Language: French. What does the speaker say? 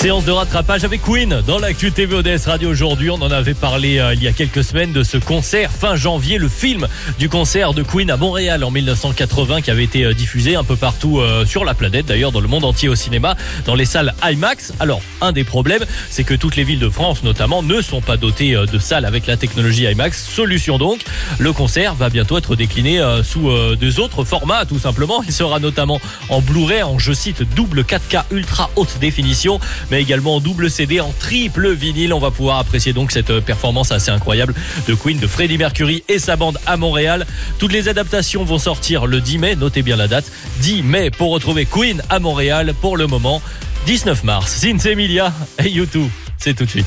Séance de rattrapage avec Queen dans l'actu TV ODS Radio aujourd'hui. On en avait parlé il y a quelques semaines de ce concert fin janvier, le film du concert de Queen à Montréal en 1980 qui avait été diffusé un peu partout sur la planète, d'ailleurs dans le monde entier au cinéma, dans les salles IMAX. Alors, un des problèmes, c'est que toutes les villes de France notamment ne sont pas dotées de salles avec la technologie IMAX. Solution donc, le concert va bientôt être décliné sous deux autres formats tout simplement. Il sera notamment en Blu-ray, en je cite double 4K ultra haute définition, mais également en double CD, en triple vinyle. On va pouvoir apprécier donc cette performance assez incroyable de Queen, de Freddie Mercury et sa bande à Montréal. Toutes les adaptations vont sortir le 10 mai, notez bien la date, 10 mai pour retrouver Queen à Montréal. Pour le moment, 19 mars. Cinzz Emilia et U2, c'est tout de suite.